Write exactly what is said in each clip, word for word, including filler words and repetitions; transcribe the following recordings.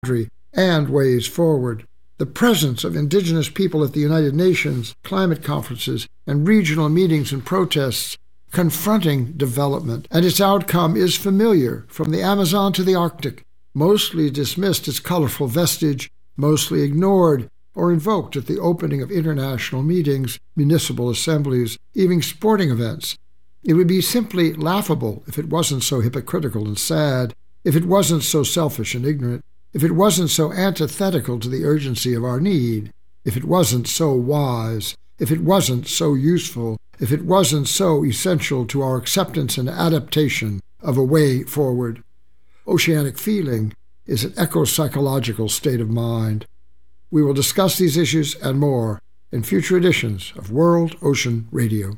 and ways forward. The presence of indigenous people at the United Nations, climate conferences, and regional meetings and protests confronting development, and its outcome is familiar from the Amazon to the Arctic, mostly dismissed as colorful vestige, mostly ignored or invoked at the opening of international meetings, municipal assemblies, even sporting events. It would be simply laughable if it wasn't so hypocritical and sad, if it wasn't so selfish and ignorant, if it wasn't so antithetical to the urgency of our need, if it wasn't so wise, if it wasn't so useful, if it wasn't so essential to our acceptance and adaptation of a way forward. Oceanic feeling is an eco-psychological state of mind. We will discuss these issues and more in future editions of World Ocean Radio.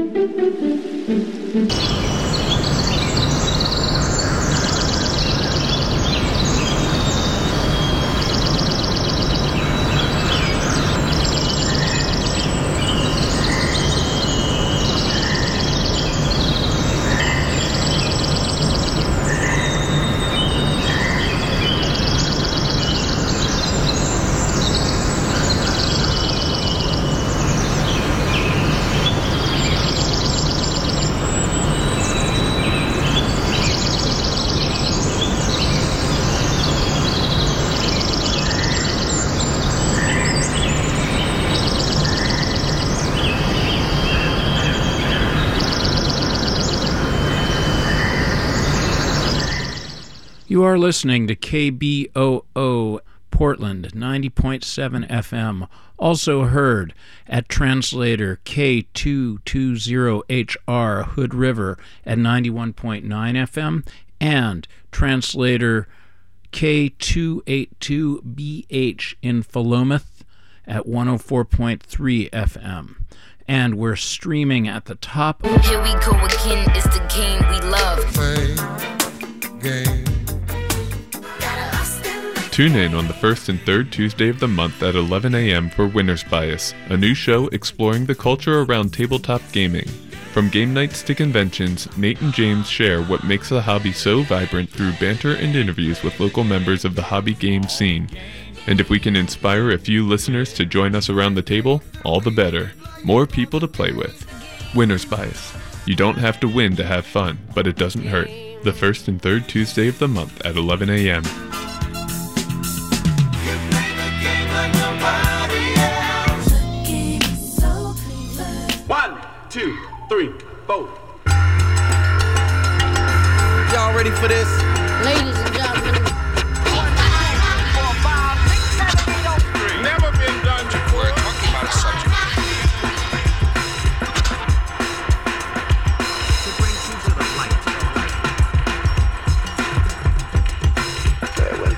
You are listening to K B O O Portland, ninety point seven F M, also heard at translator K two twenty H R Hood River at ninety-one point nine F M, and translator K two eighty-two B H in Philomath at one oh four point three F M. And we're streaming at the top. Here we go again, it's the game we love. Play game. Tune in on the first and third Tuesday of the month at eleven a.m. for Winner's Bias, a new show exploring the culture around tabletop gaming. From game nights to conventions, Nate and James share what makes the hobby so vibrant through banter and interviews with local members of the hobby game scene. And if we can inspire a few listeners to join us around the table, all the better. More people to play with. Winner's Bias. You don't have to win to have fun, but it doesn't hurt. The first and third Tuesday of the month at eleven a.m. Two, three, four. Y'all ready for this? Ladies and gentlemen. One, two, four, five, six, seven, eight, oh, three. Never been done before. We're talking about a subject. To bring you to the light. Farewell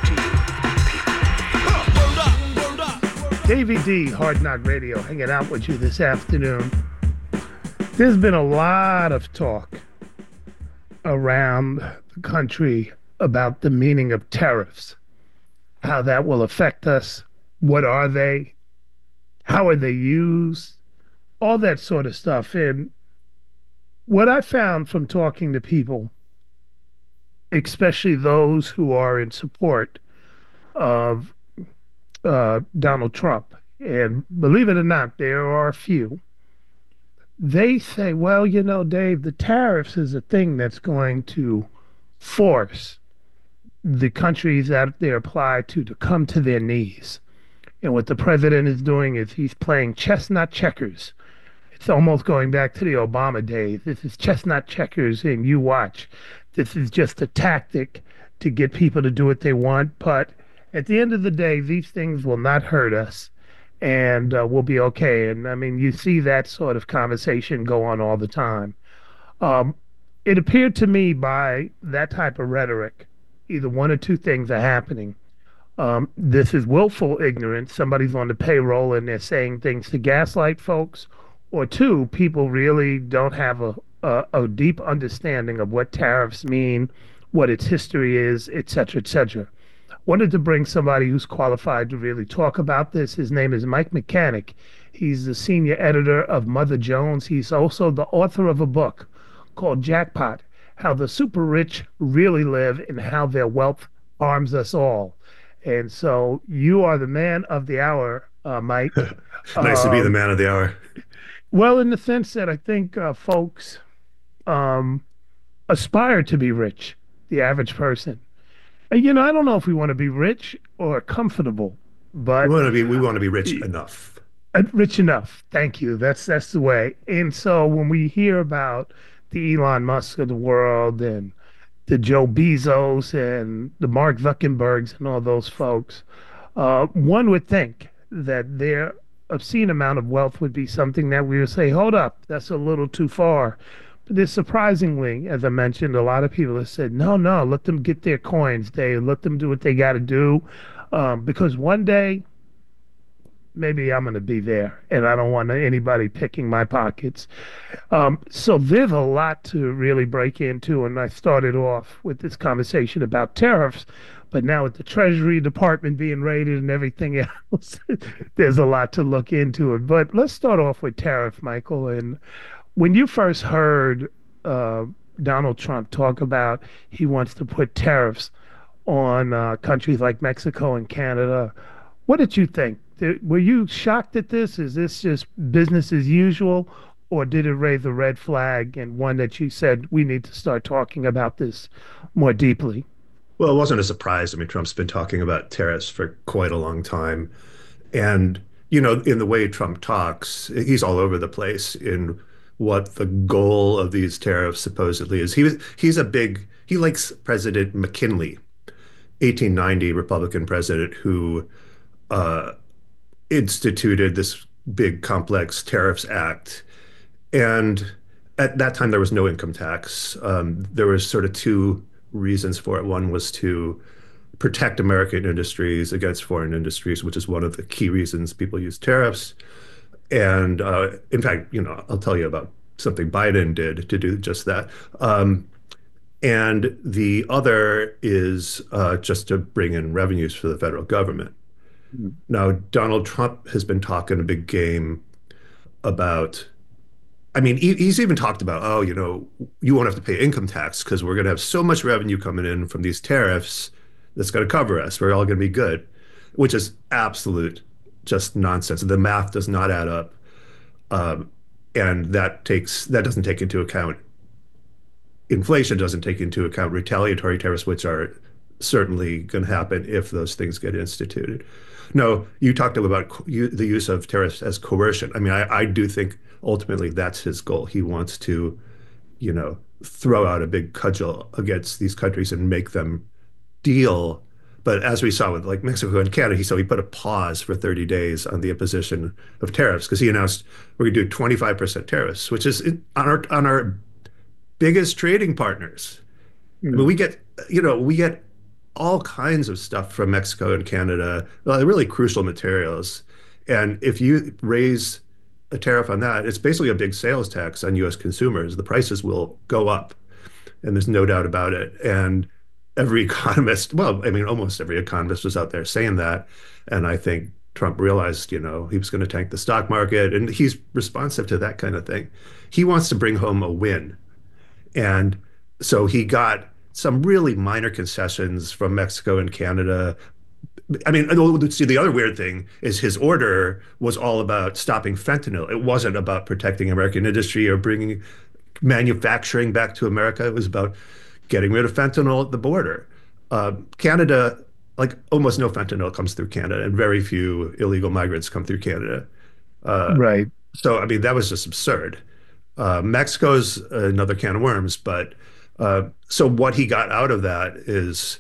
to you, people. Word up, word up. Davey D, Hard Knock Radio, hanging out with you this afternoon. There's been a lot of talk around the country about the meaning of tariffs, how that will affect us, what are they, how are they used, all that sort of stuff. And what I found from talking to people, especially those who are in support of uh, Donald Trump, and believe it or not, there are a few, they say, well, you know, Dave, the tariffs is a thing that's going to force the countries that they apply to to come to their knees. And what the president is doing is he's playing chestnut checkers. It's almost going back to the Obama days. This is chestnut checkers, and you watch. This is just a tactic to get people to do what they want. But at the end of the day, these things will not hurt us. And uh, we'll be okay. And I mean, you see that sort of conversation go on all the time. Um, it appeared to me by that type of rhetoric, either one or two things are happening. Um, this is willful ignorance. Somebody's on the payroll and they're saying things to gaslight folks. Or two, people really don't have a, a, a deep understanding of what tariffs mean, what its history is, et cetera, et cetera. Wanted to bring somebody who's qualified to really talk about this. His name is Mike Mechanic. He's the senior editor of Mother Jones. He's also the author of a book called Jackpot, How the Super Rich Really Live and How Their Wealth Harms Us All. And so you are the man of the hour, uh, Mike. Nice to be the Um, man of the hour. well, in the sense that I think uh, folks um, aspire to be rich, the average person. And, you know, I don't know if we want to be rich or comfortable, We but want to be we want to be rich enough. uh, rich enough. Thank you. That's that's the way. And so when we hear about the Elon Musk of the world and the Joe Bezos and the Mark Zuckerbergs and all those folks, uh, one would think that their obscene amount of wealth would be something that we would say, hold up, that's a little too far. But there's surprisingly, as I mentioned, a lot of people have said, no, no, let them get their coins. They let them do what they got to do, um, because one day maybe I'm going to be there, and I don't want anybody picking my pockets. Um, so there's a lot to really break into, and I started off with this conversation about tariffs, but now with the Treasury Department being raided and everything else, there's a lot to look into it. But let's start off with tariff, Michael. And when you first heard uh, Donald Trump talk about he wants to put tariffs on uh, countries like Mexico and Canada, what did you think? Did- Were you shocked at this? Is this just business as usual, or did it raise a red flag and one that you said we need to start talking about this more deeply? Well, it wasn't a surprise. I mean, Trump's been talking about tariffs for quite a long time. And, you know, in the way Trump talks, he's all over the place in what the goal of these tariffs supposedly is. He was he's a big he likes President McKinley, eighteen ninety Republican president who uh, instituted this big complex tariffs act. And at that time, there was no income tax. Um, there was sort of two reasons for it. One was to protect American industries against foreign industries, which is one of the key reasons people use tariffs. And uh, in fact, you know, I'll tell you about something Biden did to do just that. Um, and the other is uh, just to bring in revenues for the federal government. Now, Donald Trump has been talking a big game about, I mean, he, he's even talked about, oh, you know, you won't have to pay income tax because we're going to have so much revenue coming in from these tariffs that's going to cover us. We're all going to be good, which is absolute just nonsense. The math does not add up. Um, and that takes that doesn't take into account inflation, doesn't take into account retaliatory tariffs, which are certainly going to happen if those things get instituted. No, you talked about co- you, the use of tariffs as coercion. I mean, I, I do think ultimately that's his goal. He wants to, you know, throw out a big cudgel against these countries and make them deal. But as we saw with like Mexico and Canada, he so he put a pause for thirty days on the imposition of tariffs because he announced we're going to do twenty-five percent tariffs, which is in, on our on our biggest trading partners. I mean, we get, you know, we get all kinds of stuff from Mexico and Canada, well, really crucial materials. And if you raise a tariff on that, it's basically a big sales tax on U S consumers. The prices will go up, and there's no doubt about it. And every economist, well, I mean, almost every economist was out there saying that. And I think Trump realized, you know, he was going to tank the stock market, and he's responsive to that kind of thing. He wants to bring home a win. And so he got some really minor concessions from Mexico and Canada. I mean, see, the other weird thing is his order was all about stopping fentanyl. It wasn't about protecting American industry or bringing manufacturing back to America. It was about getting rid of fentanyl at the border. Uh, Canada, like almost no fentanyl comes through Canada, and very few illegal migrants come through Canada. Uh, Right. So, I mean, that was just absurd. Uh, Mexico's another can of worms, but uh, so what he got out of that is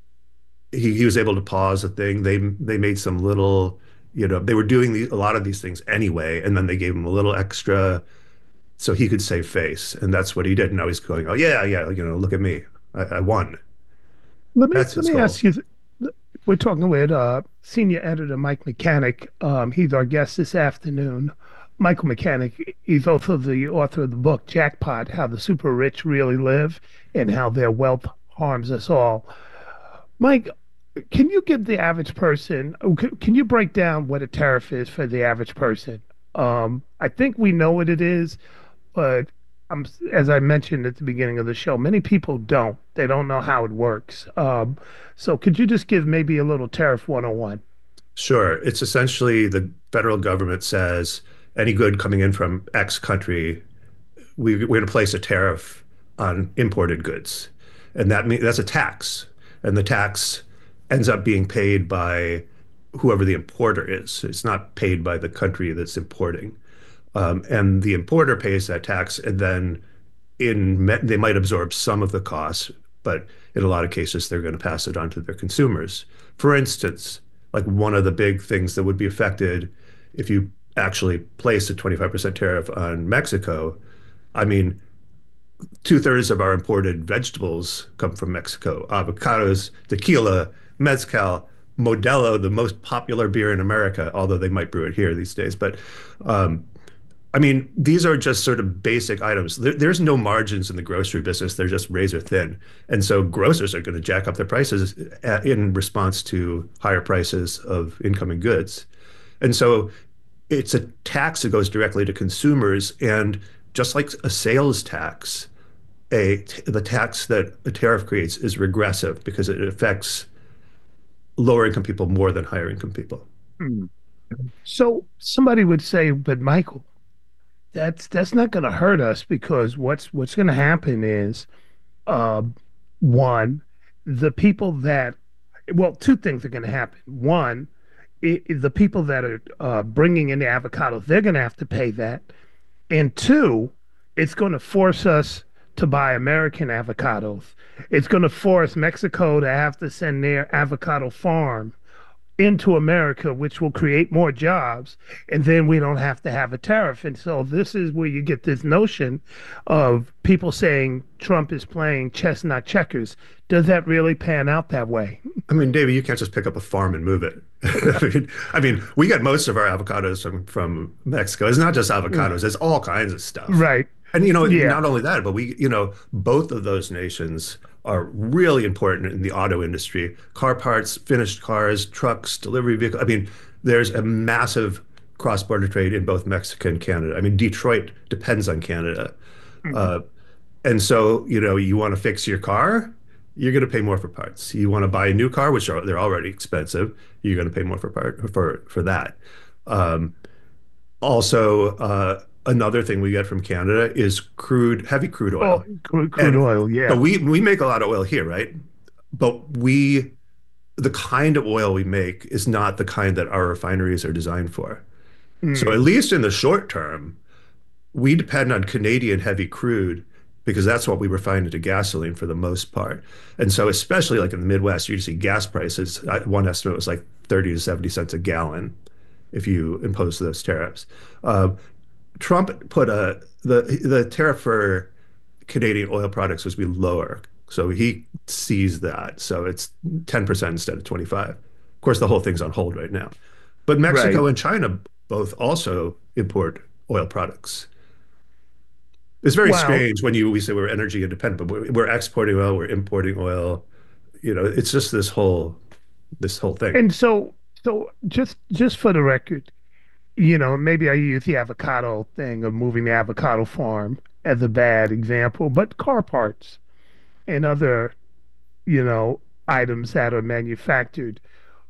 he, he was able to pause the thing. They they made some little, you know, they were doing the, a lot of these things anyway, and then they gave him a little extra so he could save face, and that's what he did. Now he's going, oh yeah, yeah, you know, look at me, I, I won. Let me That's let his me goal. ask you. th- We're talking with uh, senior editor Mike Mechanic. Um, he's our guest this afternoon. Michael Mechanic. He's also the author of the book Jackpot: How the Super Rich Really Live and How Their Wealth Harms Us All. Mike, can you give the average person? Can can you break down what a tariff is for the average person? Um, I think we know what it is, but um, as I mentioned at the beginning of the show, many people don't. They don't know how it works. Um, so could you just give maybe a little tariff one oh one? Sure. It's essentially the federal government says any good coming in from X country, we, we're going to place a tariff on imported goods. And that means that's a tax. And the tax ends up being paid by whoever the importer is. It's not paid by the country that's importing. Um, and the importer pays that tax, and then in they might absorb some of the costs, but in a lot of cases, they're going to pass it on to their consumers. For instance, like one of the big things that would be affected if you actually place a twenty-five percent tariff on Mexico, I mean, two thirds of our imported vegetables come from Mexico. Avocados, tequila, mezcal, Modelo, the most popular beer in America, although they might brew it here these days. But um, I mean, these are just sort of basic items. There, there's no margins in the grocery business. They're just razor thin. And so grocers are going to jack up their prices at, in response to higher prices of incoming goods. And so it's a tax that goes directly to consumers. And just like a sales tax, a the tax that a tariff creates is regressive because it affects lower income people more than higher income people. Mm. So somebody would say, but Michael, that's that's not going to hurt us because what's what's going to happen is, uh, one, the people that, well, two things are going to happen. One, it, the people that are uh, bringing in the avocados, they're going to have to pay that. And two, it's going to force us to buy American avocados. It's going to force Mexico to have to send their avocado farm into America, which will create more jobs, and then we don't have to have a tariff. And so this is where you get this notion of people saying Trump is playing chess, not checkers. Does that really pan out that way? I mean, David, you can't just pick up a farm and move it. I mean, I mean, we get most of our avocados from, from Mexico. It's not just avocados, it's all kinds of stuff. Right. And, you know, yeah. not only that, but we, you know, both of those nations are really important in the auto industry. Car parts, finished cars, trucks, delivery vehicles. I mean, there's a massive cross-border trade in both Mexico and Canada. I mean, Detroit depends on Canada. Mm-hmm. Uh, and so, you know, you want to fix your car, you're going to pay more for parts. You want to buy a new car, which are they're already expensive, you're going to pay more for part for for that. Um, also, uh, another thing we get from Canada is crude, heavy crude oil. Oh, crude, crude oil, yeah. So we we make a lot of oil here, right? But we, the kind of oil we make is not the kind that our refineries are designed for. Mm. So at least in the short term, we depend on Canadian heavy crude because that's what we refine into gasoline for the most part. And so especially like in the Midwest, you see gas prices, one estimate was like thirty to seventy cents a gallon if you impose those tariffs. Uh, Trump put a the the tariff for Canadian oil products was be lower, so he sees that. So it's ten percent instead of twenty-five. Of course, the whole thing's on hold right now. But Mexico right. and China both also import oil products. It's very wow. strange when you we say we're energy independent, but we're, we're exporting oil, we're importing oil. You know, it's just this whole this whole thing. And so, so just just for the record, you know, maybe I use the avocado thing of moving the avocado farm as a bad example, but car parts and other, you know, items that are manufactured,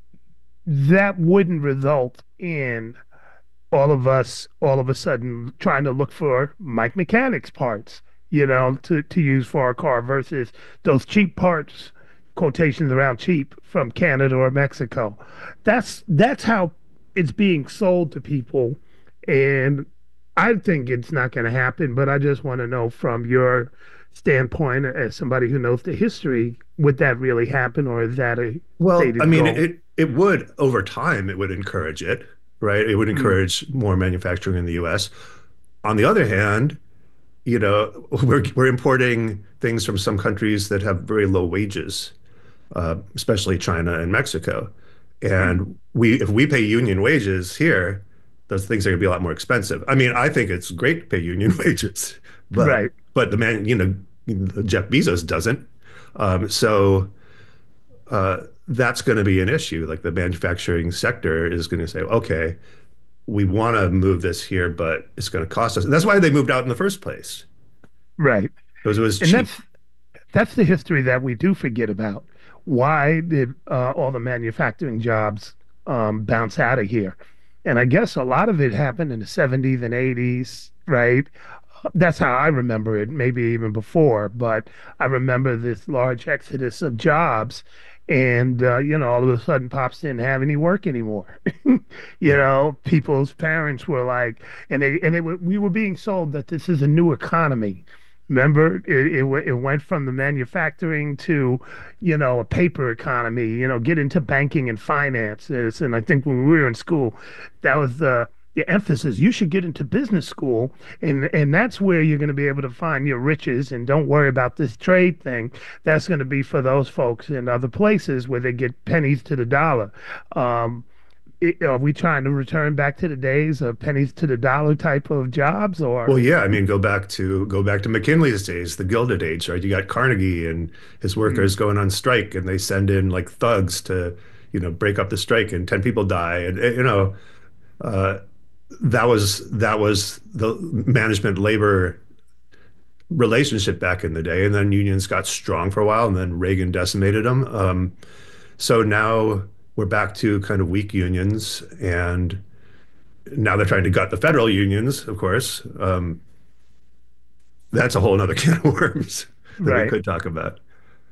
that wouldn't result in all of us all of a sudden trying to look for Mike Mechanics parts, you know, to, to use for our car versus those cheap parts, quotations around cheap, from Canada or Mexico. That's that's how it's being sold to people, and I think it's not going to happen, but I just want to know from your standpoint as somebody who knows the history, would that really happen, or is that a well I mean goal? it it would over time, it would encourage it, right? It would encourage mm-hmm. more manufacturing in the U S. On the other hand, you know, we're we're importing things from some countries that have very low wages, uh, especially China and Mexico. And we, if we pay union wages here, those things are going to be a lot more expensive. I mean, I think it's great to pay union wages, but right. but the man, you know, Jeff Bezos doesn't. Um, so uh, that's going to be an issue. Like the manufacturing sector is going to say, okay, we want to move this here, but it's going to cost us. And that's why they moved out in the first place. Right. Because it was And cheap. that's that's the history that we do forget about. Why did uh, all the manufacturing jobs um, bounce out of here? And I guess a lot of it happened in the seventies and eighties, right? That's how I remember it, maybe even before, but I remember this large exodus of jobs. And, uh, you know, all of a sudden, Pops didn't have any work anymore. You know, people's parents were like, and they, and they were, we were being sold that this is a new economy. Remember, it, it it went from the manufacturing to, you know, a paper economy. You know, get into banking and finances. And I think when we were in school, that was the the emphasis. You should get into business school, and and that's where you're going to be able to find your riches. And don't worry about this trade thing. That's going to be for those folks in other places where they get pennies to the dollar. Um, it, are we trying to return back to the days of pennies to the dollar type of jobs, or? Well, yeah, I mean, go back to go back to McKinley's days, the Gilded Age, right? You got Carnegie and his workers mm. going on strike, and they send in like thugs to, you know, break up the strike, and ten people die, and you know, uh, that was that was the management labor relationship back in the day, and then unions got strong for a while, and then Reagan decimated them. Um, so now we're back to kind of weak unions, and now they're trying to gut the federal unions, of course. Um, that's a whole other can of worms that Right. we could talk about.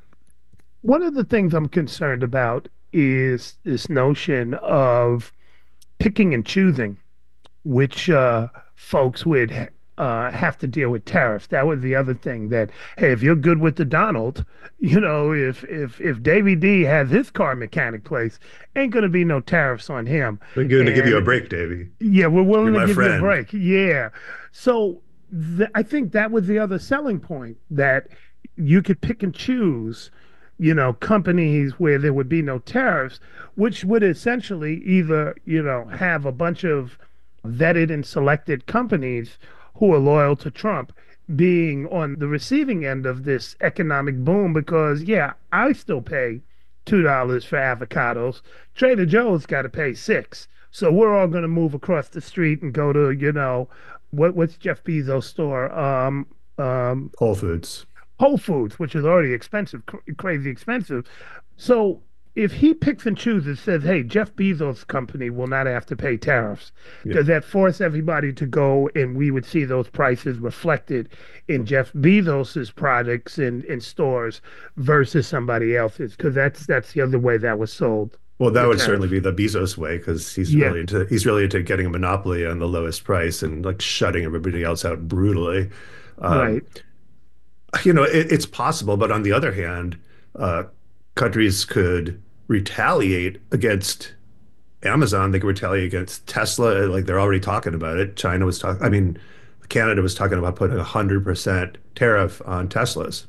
One of the things I'm concerned about is this notion of picking and choosing which uh, folks would uh, have to deal with tariffs. That was the other thing that, hey, if you're good with the Donald, you know, if if if Davy D has his car mechanic place, ain't going to be no tariffs on him. We're going to And- give you a break, Davey. Yeah, we're willing You're to my give you a friend. break. Yeah. So th- I think that was the other selling point, that you could pick and choose, you know, companies where there would be no tariffs, which would essentially either, you know, have a bunch of vetted and selected companies who are loyal to Trump being on the receiving end of this economic boom, because, yeah, I still pay two dollars for avocados. Trader Joe's got to pay six. So we're all going to move across the street and go to, you know, what what's Jeff Bezos' store? Um, um, Whole Foods. Whole Foods, which is already expensive, cr- crazy expensive. So if he picks and chooses, says, hey, Jeff Bezos' company will not have to pay tariffs, Yeah. does that force everybody to go, and we would see those prices reflected in Jeff Bezos' products in, in stores versus somebody else's? Because that's that's the other way that was sold. Well, that The would tariff. certainly be the Bezos way, because he's Yeah. really into he's really into getting a monopoly on the lowest price and like shutting everybody else out brutally. Um, Right. You know, it, it's possible, but on the other hand, uh, countries could retaliate against Amazon. They could retaliate against Tesla. Like they're already talking about it. China was talking. I mean, Canada was talking about putting a hundred percent tariff on Teslas.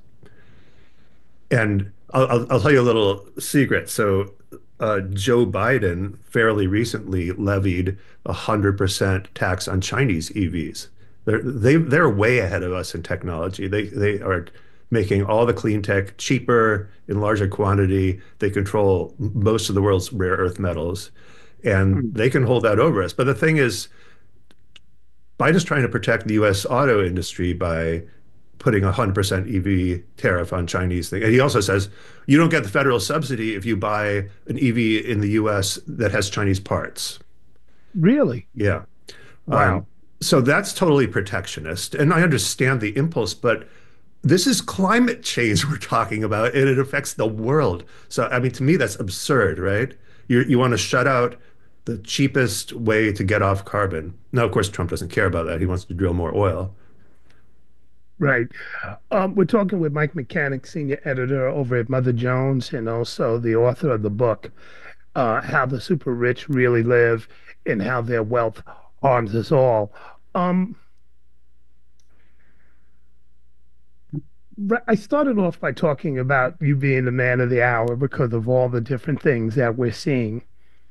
And I'll, I'll, I'll tell you a little secret. So uh, Joe Biden fairly recently levied a hundred percent tax on Chinese E Vs. They're they they're way ahead of us in technology. They they are making all the clean tech cheaper in larger quantity. They control most of the world's rare earth metals, and they can hold that over us. But the thing is, Biden's trying to protect the U S auto industry by putting a one hundred percent E V tariff on Chinese things. And he also says, you don't get the federal subsidy if you buy an E V in the U S that has Chinese parts. Really? Yeah. Wow. Um, so that's totally protectionist. And I understand the impulse, but this is climate change we're talking about, and it affects the world. So, I mean, to me, that's absurd, right? You you want to shut out the cheapest way to get off carbon. Now, of course, Trump doesn't care about that. He wants to drill more oil. Right. Um, we're talking with Mike Mechanic, senior editor over at Mother Jones, and also the author of the book, uh, How the Super Rich Really Live and How Their Wealth Harms Us All. Um, I started off by talking about you being the man of the hour because of all the different things that we're seeing.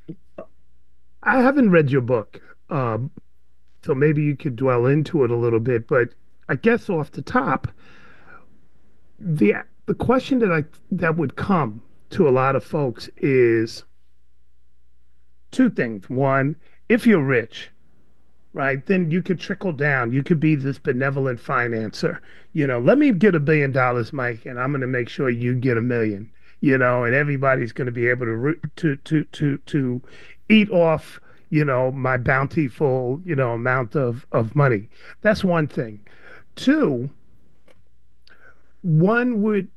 I haven't read your book, um, so maybe you could dwell into it a little bit, but I guess off the top, the the question that I that would come to a lot of folks is two things. One, if you're rich, right? Then you could trickle down. You could be this benevolent financer. You know, let me get a billion dollars, Mike, and I'm going to make sure you get a million. You know, and everybody's going to be able to to to to to eat off, you know, my bountiful, you know, amount of of money. That's one thing. Two, one would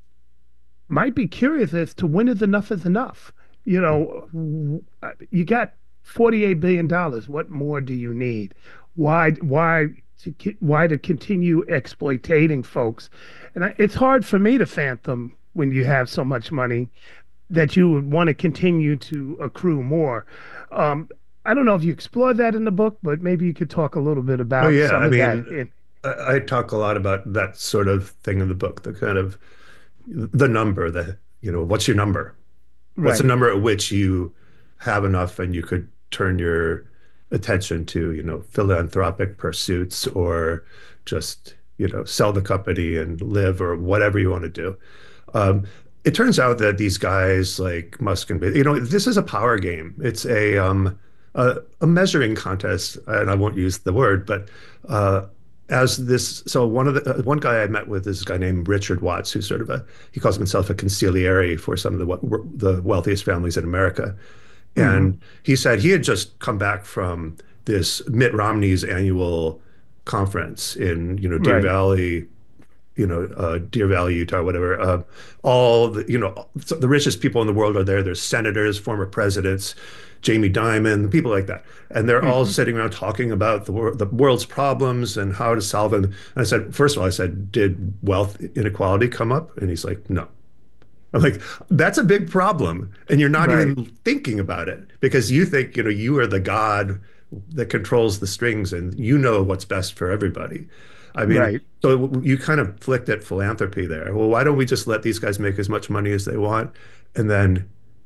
might be curious as to when is enough is enough. You know, you got forty-eight billion dollars. What more do you need? Why why to why to continue exploiting folks? And I, it's hard for me to fathom when you have so much money that you would want to continue to accrue more. Um, I don't know if you explore that in the book, but maybe you could talk a little bit about oh, yeah. some I of mean, that. In, I, I talk a lot about that sort of thing in the book, the kind of the number, the, you know, what's your number? What's right. the number at which you have enough and you could turn your attention to, you know, philanthropic pursuits or just, you know, sell the company and live or whatever you want to do. Um, it turns out that these guys like Musk and, you know, this is a power game. It's a um, a, a measuring contest, and I won't use the word, but uh, as this, so one of the uh, one guy I met with is a guy named Richard Watts, who's sort of a, he calls himself a consigliere for some of the the wealthiest families in America, and mm-hmm. he said he had just come back from this Mitt Romney's annual conference in, you know, Deer right. Valley. you know, uh, Deer Valley, Utah, whatever. Uh, all the, you know, the richest people in the world are there. There's senators, former presidents, Jamie Dimon, people like that. And they're mm-hmm. all sitting around talking about the, wor- the world's problems and how to solve them. And I said, first of all, I said, did wealth inequality come up? And he's like, no. I'm like, that's a big problem. And you're not right. even thinking about it because you think, you know, you are the God that controls the strings and you know what's best for everybody. I mean, right. so you kind of flicked at philanthropy there. Well, why don't we just let these guys make as much money as they want, and then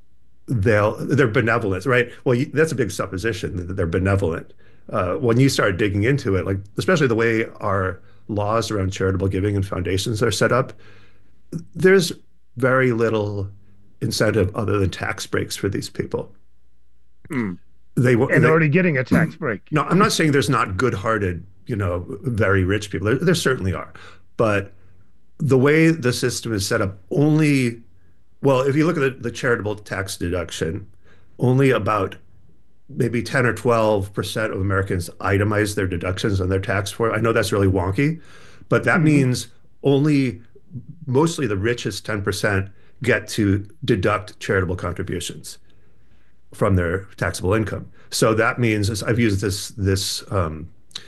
they'll they're benevolent, right? Well, you, that's a big supposition that they're benevolent. Uh, when you start digging into it, like especially the way our laws around charitable giving and foundations are set up, there's very little incentive other than tax breaks for these people. Mm. They and they, already getting a tax break. No, I'm not saying there's not good-hearted, you know, very rich people. There, there certainly are. But the way the system is set up, only, well, if you look at the, the charitable tax deduction, only about maybe ten or twelve percent of Americans itemize their deductions on their tax form. I know that's really wonky, but that mm-hmm. means only mostly the richest ten percent get to deduct charitable contributions from their taxable income. So that means, I've used this this um,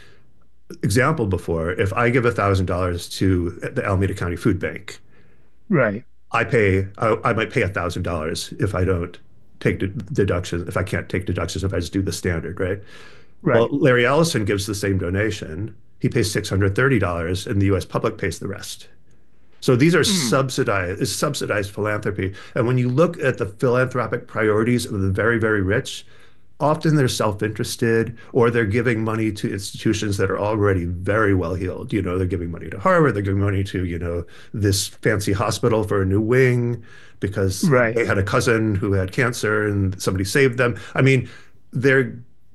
example before. If I give one thousand dollars to the Alameda County Food Bank, right, I pay. I, I might pay one thousand dollars if I don't take de- deductions. If I can't take deductions, if I just do the standard, right? Right. Well, Larry Ellison gives the same donation. He pays six hundred thirty dollars, and the U S public pays the rest. So these are mm. subsidized, is subsidized philanthropy. And when you look at the philanthropic priorities of the very, very rich, often they're self-interested or they're giving money to institutions that are already very well heeled. You know, they're giving money to Harvard, they're giving money to, you know, this fancy hospital for a new wing because right. they had a cousin who had cancer and somebody saved them. I mean, they're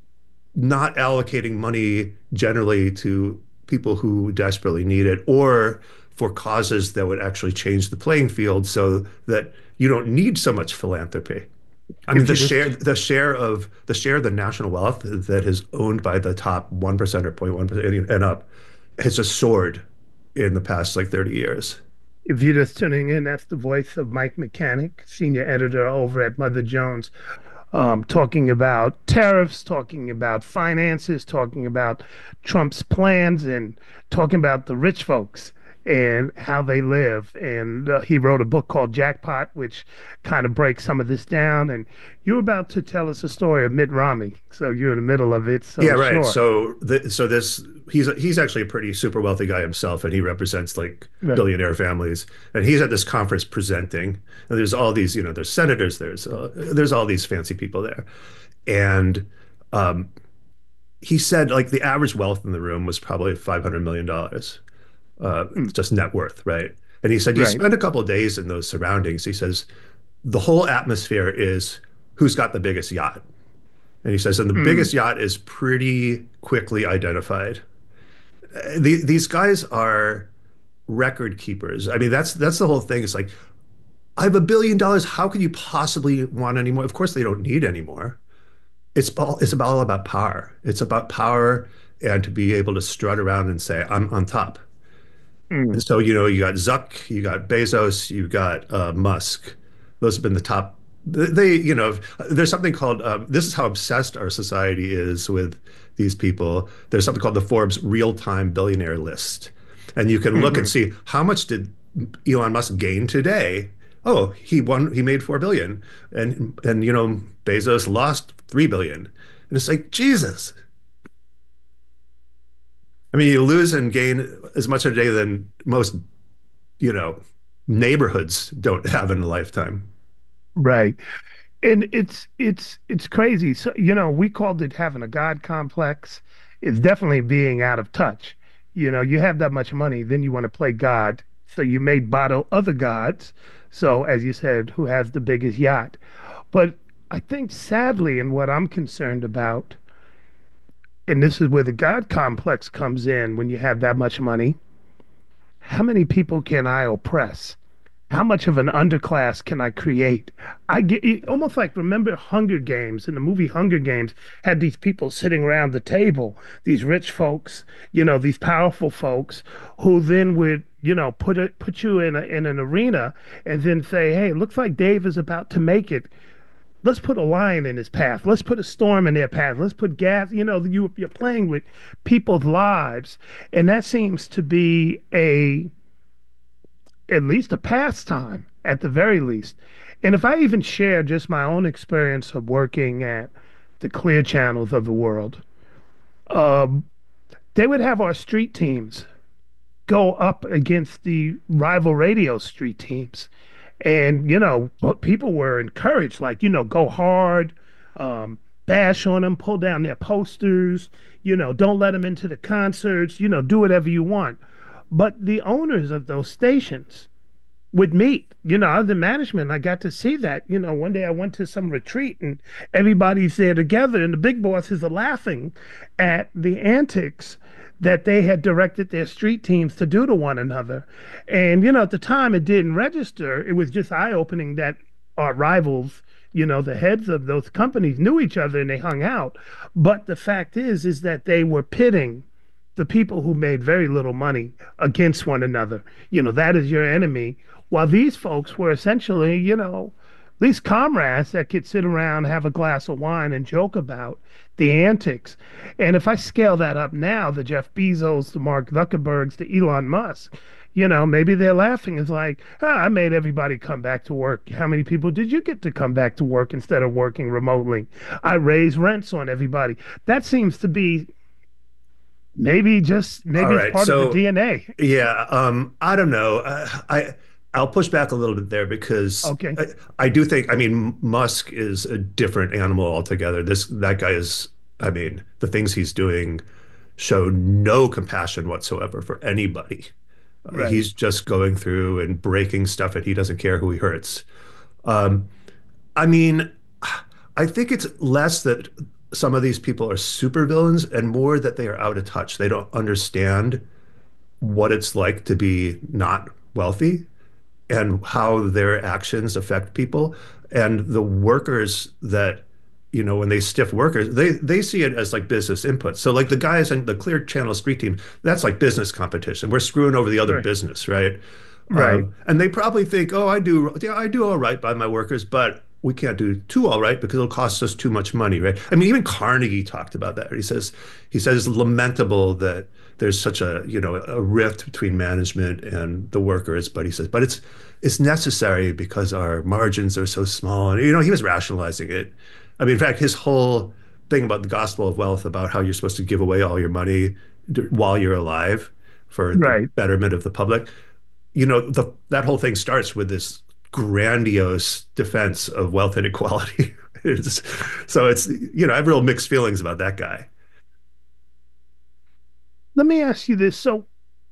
not allocating money generally to people who desperately need it or for causes that would actually change the playing field so that you don't need so much philanthropy. I mean, the share, the share of the share of the national wealth that is owned by the top one percent or zero point one percent and up has just soared in the past like thirty years. If you're just tuning in, that's the voice of Mike Mechanic, senior editor over at Mother Jones, um, talking about tariffs, talking about finances, talking about Trump's plans, and talking about the rich folks and how they live. And uh, he wrote a book called Jackpot, which kind of breaks some of this down. And you're about to tell us a story of Mitt Romney, so you're in the middle of it. So yeah, right. Sure. So, the, so this he's he's actually a pretty super wealthy guy himself, and he represents like right. billionaire families. And he's at this conference presenting, and there's all these, you know, there's senators, there's uh, there's all these fancy people there, and um, he said like the average wealth in the room was probably five hundred million dollars. Uh, just net worth, right? And he said, you right. spend a couple of days in those surroundings. He says, the whole atmosphere is who's got the biggest yacht. And he says, and the Mm. biggest yacht is pretty quickly identified. Uh, the, these guys are record keepers. I mean, that's that's the whole thing. It's like, I have a billion dollars. How can you possibly want any more? Of course, they don't need any more. It's all, it's about, all about power. It's about power and to be able to strut around and say, I'm on top. Mm. And so, you know, you got Zuck, you got Bezos, you got uh, Musk. Those have been the top. They, you know, there's something called, um, this is how obsessed our society is with these people. There's something called the Forbes real-time billionaire list. And you can look mm-hmm. and see how much did Elon Musk gain today. Oh, he won, he made four billion. And, and, you know, Bezos lost three billion. And it's like, Jesus. I mean, you lose and gain as much a day than most, you know, neighborhoods don't have in a lifetime. Right. And it's it's it's crazy. So, you know, we called it having a God complex. It's definitely being out of touch. You know, you have that much money, then you want to play God. So you may bottle other gods. So, as you said, who has the biggest yacht? But I think sadly, and what I'm concerned about, and this is where the God complex comes in when you have that much money, how many people can I oppress? How much of an underclass can I create? I get it, almost like, remember Hunger Games, in the movie Hunger Games, had these people sitting around the table, these rich folks, you know, these powerful folks who then would, you know, put it, put you in a, in an arena and then say, hey, it looks like Dave is about to make it. Let's put a lion in his path. Let's put a storm in their path. Let's put gas. You know, you, you're playing with people's lives. And that seems to be a, at least a pastime, at the very least. And if I even share just my own experience of working at the Clear Channels of the world, um, they would have our street teams go up against the rival radio street teams. And, you know, people were encouraged, like, you know, go hard, um, bash on them, pull down their posters, you know, don't let them into the concerts, you know, do whatever you want. But the owners of those stations would meet, you know, the management. I got to see that. You know, one day I went to some retreat and everybody's there together and the big bosses are laughing at the antics that they had directed their street teams to do to one another. And, you know, at the time it didn't register. It was just eye-opening that our rivals, you know, the heads of those companies knew each other and they hung out. But the fact is, is that they were pitting the people who made very little money against one another. You know, that is your enemy. While these folks were essentially, you know, at least comrades that could sit around, have a glass of wine and joke about the antics. And if I scale that up now, the Jeff Bezos, the Mark Zuckerbergs, the Elon Musk, you know, maybe they're laughing. It's like, ah, I made everybody come back to work. How many people did you get to come back to work instead of working remotely? I raised rents on everybody. That seems to be maybe just, maybe right, it's part so, of the D N A. Yeah, um, I don't know. Uh, I I'll push back a little bit there because okay. I, I do think, I mean, Musk is a different animal altogether. This that guy is, I mean, the things he's doing show no compassion whatsoever for anybody. Right. Uh, he's just going through and breaking stuff, and he doesn't care who he hurts. Um, I mean, I think it's less that some of these people are supervillains and more that they are out of touch. They don't understand what it's like to be not wealthy and how their actions affect people. And the workers that, you know, when they stiff workers, they they see it as like business input. So like the guys in the Clear Channel street team, that's like business competition. We're screwing over the other right. business, right? Right. Um, and they probably think, oh, I do, yeah, I do all right by my workers, but we can't do too all right because it'll cost us too much money, right? I mean, even Carnegie talked about that. He says, he says it's lamentable that there's such a, you know, a rift between management and the workers, but he says, but it's it's necessary because our margins are so small. And, you know, he was rationalizing it. I mean, in fact, his whole thing about the gospel of wealth, about how you're supposed to give away all your money while you're alive for right. the betterment of the public, you know, the, that whole thing starts with this grandiose defense of wealth inequality. it's, so it's, you know, I have real mixed feelings about that guy. Let me ask you this. So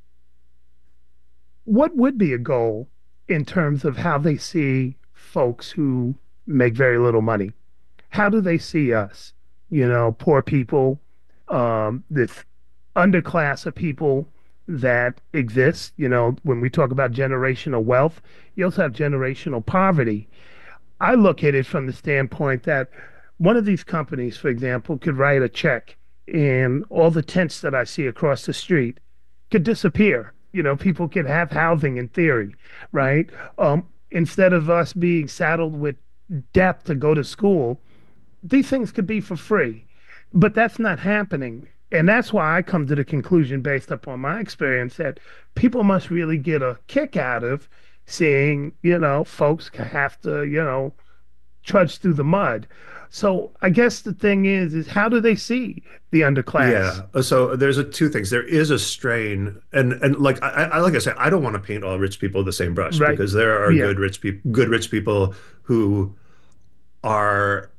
what would be a goal in terms of how they see folks who make very little money? How do they see us? you know, poor people, um, this underclass of people that exists. You know, when we talk about generational wealth, you also have generational poverty. I look at it from the standpoint that one of these companies, for example, could write a check and all the tents that I see across the street could disappear. You know, people could have housing in theory, right? Um, instead of us being saddled with debt to go to school, these things could be for free. But that's not happening. And that's why I come to the conclusion, based upon my experience, that people must really get a kick out of seeing, you know, folks have to, you know, trudge through the mud. So I guess the thing is, is how do they see the underclass? Yeah. So there's a, two things. There is a strain, and and like I, I like I said, I don't want to paint all rich people with the same brush, Right. because there are Yeah. good rich people, good rich people who are.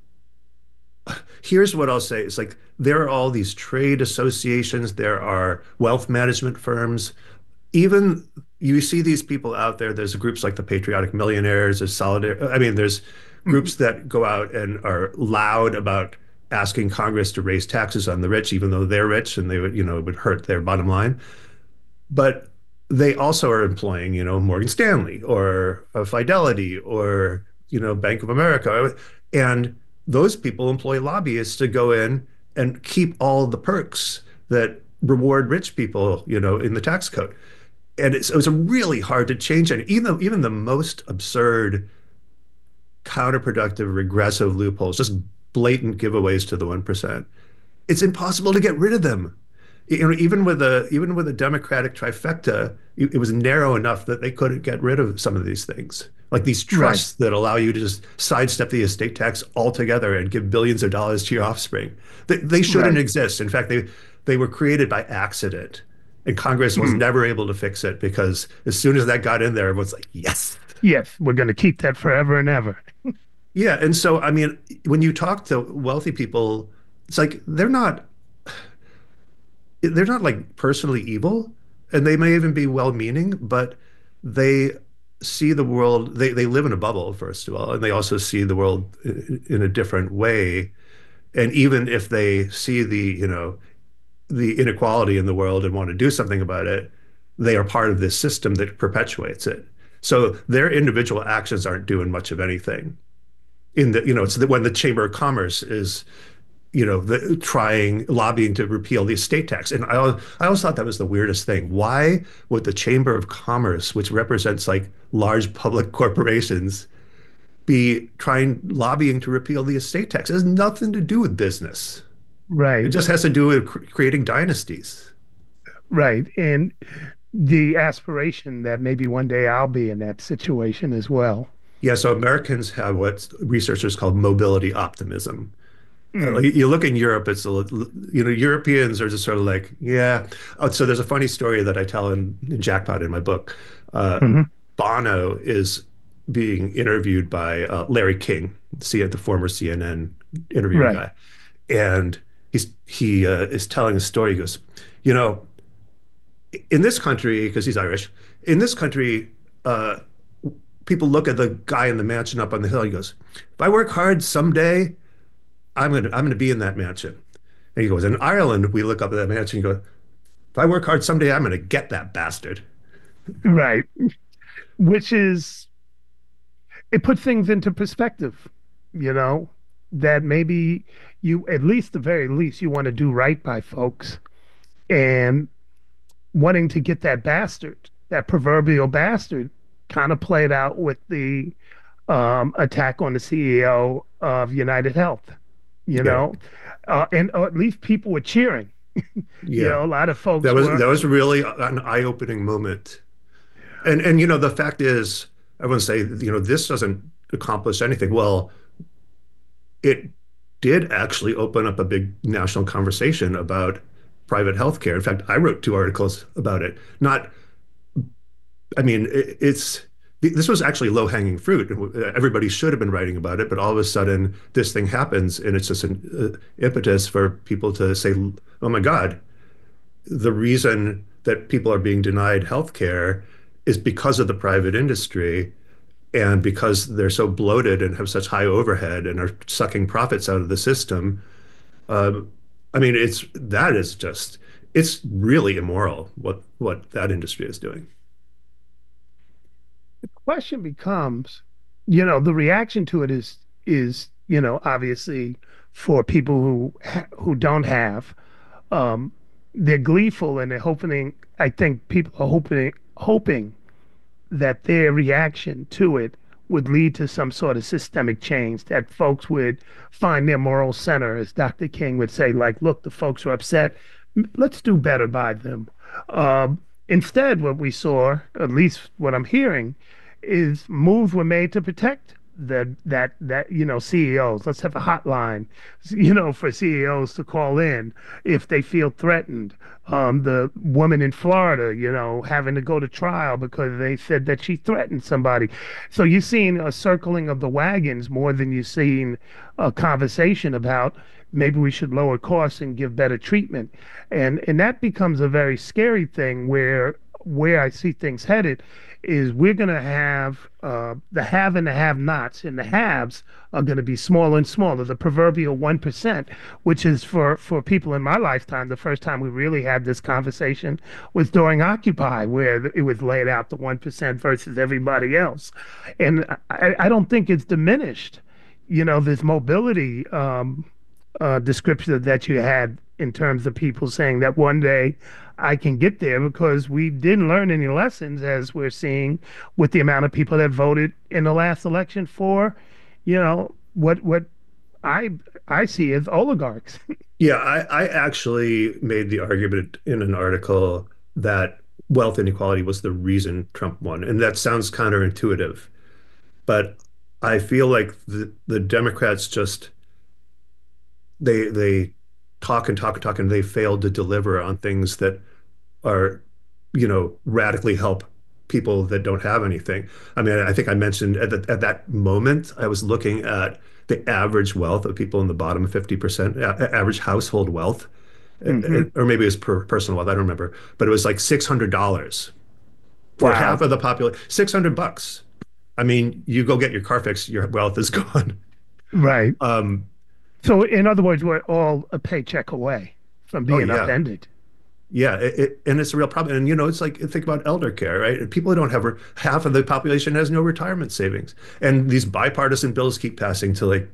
Here's what I'll say: it's like there are all these trade associations, there are wealth management firms, even you see these people out there. There's groups like the Patriotic Millionaires, there's Solidar. I mean, there's groups that go out and are loud about asking Congress to raise taxes on the rich, even though they're rich and they would, you know, it would hurt their bottom line. But they also are employing, you know, Morgan Stanley or uh, Fidelity or, you know, Bank of America. And those people employ lobbyists to go in and keep all the perks that reward rich people, you know, in the tax code. And it's, it was really hard to change it. Even, even the most absurd, counterproductive, regressive loopholes, just blatant giveaways to the one percent. It's impossible to get rid of them. You know, even with a even with a Democratic trifecta, it, it was narrow enough that they couldn't get rid of some of these things, like these trusts right. that allow you to just sidestep the estate tax altogether and give billions of dollars to your offspring. They, they shouldn't right. exist. In fact, they they were created by accident, and Congress was mm. never able to fix it, because as soon as that got in there, everyone's like, yes. Yes, we're going to keep that forever and ever. Yeah, and so, I mean, when you talk to wealthy people, it's like they're not, they're not like personally evil, and they may even be well-meaning, but they see the world, they, they live in a bubble, first of all, and they also see the world in a different way. And even if they see the, you know, the inequality in the world and want to do something about it, they are part of this system that perpetuates it. So their individual actions aren't doing much of anything. In the, you know, it's the, when the Chamber of Commerce is, you know, the, trying, lobbying to repeal the estate tax. And I, I always thought that was the weirdest thing. Why would the Chamber of Commerce, which represents like large public corporations, be trying, lobbying to repeal the estate tax? It has nothing to do with business. Right. It just has to do with cr- creating dynasties. Right. And the aspiration that maybe one day I'll be in that situation as well. Yeah, so Americans have what researchers call mobility optimism. Mm. Uh, you look in Europe, it's, a, you know, Europeans are just sort of like, yeah. Oh, so there's a funny story that I tell in, in Jackpot in my book. Uh, mm-hmm. Bono is being interviewed by uh, Larry King, the former C N N interview right. guy. And he's he uh, is telling a story. He goes, you know, in this country, because he's Irish, in this country, uh, people look at the guy in the mansion up on the hill. He goes, if I work hard someday, I'm gonna I'm gonna be in that mansion. And he goes, in Ireland, we look up at that mansion and go, if I work hard someday, I'm gonna get that bastard. Right. Which is, it puts things into perspective, you know, that maybe you, at least the very least, you want to do right by folks, and wanting to get that bastard, that proverbial bastard, kind of played out with the um, attack on the C E O of United Health, you yeah. know, uh, and or at least people were cheering. you yeah. know, a lot of folks. That was were, that was really an eye-opening moment, and and you know the fact is, everyone say you know this doesn't accomplish anything. Well, it did actually open up a big national conversation about private healthcare. In fact, I wrote two articles about it. Not, I mean, it, it's this was actually low-hanging fruit. Everybody should have been writing about it, but all of a sudden, this thing happens, and it's just an uh, impetus for people to say, "Oh my God, the reason that people are being denied healthcare is because of the private industry, and because they're so bloated and have such high overhead and are sucking profits out of the system." Um, I mean, it's that is just it's really immoral what what that industry is doing. The question becomes, you know, the reaction to it is is, you know, obviously for people who ha who don't have, um, they're gleeful and they're hoping. I think people are hoping hoping that their reaction to it would lead to some sort of systemic change, that folks would find their moral center, as Doctor King would say, like, look, the folks are upset. Let's do better by them. Um, instead, what we saw, at least what I'm hearing, is moves were made to protect that that that you know C E Os. Let's have a hotline, you know, for C E Os to call in if they feel threatened. Um, the woman in Florida, you know, having to go to trial because they said that she threatened somebody. So you're seeing a circling of the wagons more than you're seeing a conversation about maybe we should lower costs and give better treatment. And and that becomes a very scary thing where where I see things headed is we're going to have uh, the have and the have-nots, and the haves are going to be smaller and smaller, the proverbial one percent, which is for, for people in my lifetime, the first time we really had this conversation was during Occupy, where it was laid out the one percent versus everybody else. And I, I don't think it's diminished, you know, this mobility um, uh, description that you had in terms of people saying that one day I can get there, because we didn't learn any lessons, as we're seeing with the amount of people that voted in the last election for, you know, what what I I see as oligarchs. Yeah, I, I actually made the argument in an article that wealth inequality was the reason Trump won. And that sounds counterintuitive. But I feel like the, the Democrats just they they talk and talk and talk, and they failed to deliver on things that are, you know, radically help people that don't have anything. I mean, I think I mentioned at, the, at that moment, I was looking at the average wealth of people in the bottom fifty percent, average household wealth, mm-hmm. or maybe it was per personal wealth, I don't remember, but it was like six hundred dollars for wow. half of the population, six hundred bucks. I mean, you go get your car fixed, your wealth is gone. Right. Um, so in other words, we're all a paycheck away from being oh, yeah. upended. Yeah, it, it, and it's a real problem. And, you know, it's like, think about elder care, right? People who don't have, half of the population has no retirement savings. And these bipartisan bills keep passing to, like,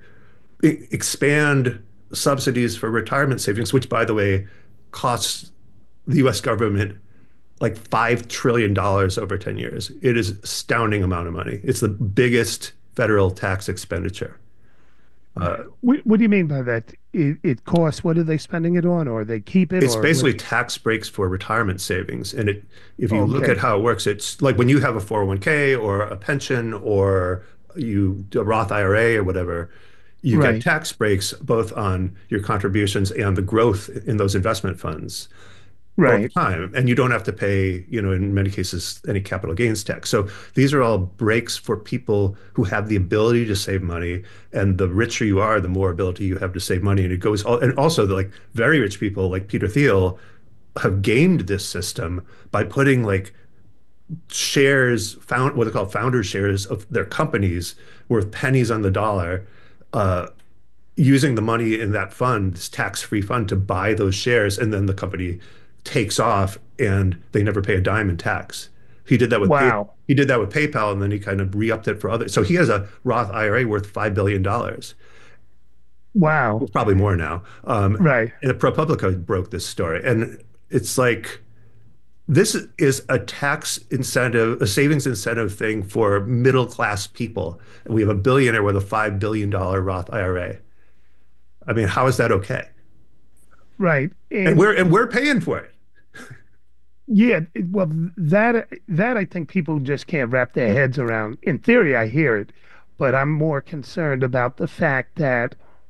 expand subsidies for retirement savings, which, by the way, costs the U S government like five trillion dollars over ten years. It is an astounding amount of money. It's the biggest federal tax expenditure. Uh, what, what do you mean by that? It, it costs, what are they spending it on, or they keep it? It's or basically what? tax breaks for retirement savings. And it, if you okay. look at how it works, it's like when you have a four oh one K or a pension or you do a Roth I R A or whatever, you right. get tax breaks both on your contributions and the growth in those investment funds. Right. Over time, and you don't have to pay, you know, in many cases, any capital gains tax. So these are all breaks for people who have the ability to save money, and the richer you are, the more ability you have to save money. And it goes, all, and also the like very rich people like Peter Thiel have gamed this system by putting like shares, found what they call founder shares of their companies worth pennies on the dollar, uh, using the money in that fund, this tax-free fund, to buy those shares, and then the company takes off and they never pay a dime in tax. He did that with wow. Pay, he did that with PayPal, and then he kind of re-upped it for others. So he has a Roth I R A worth five billion dollars. Wow. It's probably more now. Um, right. And ProPublica broke this story. And it's like, this is a tax incentive, a savings incentive thing for middle-class people. And we have a billionaire with a five billion dollars Roth I R A. I mean, how is that okay? Right. And, and we're and we're paying for it. Yeah, well, that that I think people just can't wrap their heads around. In theory, I hear it, but I'm more concerned about the fact that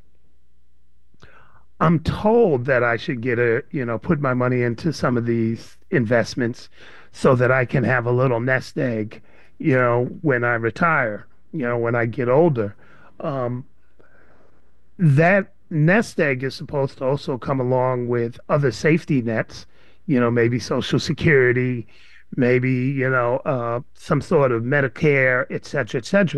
I'm told that I should get a, you know, put my money into some of these investments so that I can have a little nest egg, you know, when I retire, you know, when I get older. Um, that nest egg is supposed to also come along with other safety nets, you know, maybe Social Security, maybe, you know, uh, some sort of Medicare, et cetera, et cetera.